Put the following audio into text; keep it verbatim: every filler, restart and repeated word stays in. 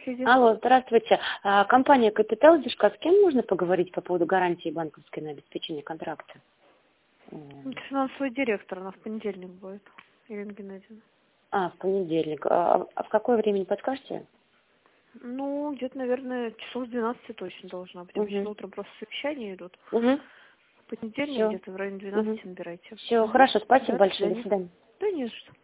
связи. Алло, здравствуйте. А, Компания «Капитал», Дюшка, с кем можно поговорить по поводу гарантии банковской на обеспечение контракта? Это финансовый директор, она в понедельник будет, Ирина Геннадьевна. А, в понедельник. А, а в какое время, не подскажете? Ну, где-то, наверное, часов с двенадцати точно должна быть. Обычно Угу. утром просто совещания идут. Угу. В понедельник Все. где-то в районе двенадцати набирайте. Все, Угу. хорошо, спасибо Да, до большое. До свидания. свидания. Да не за что.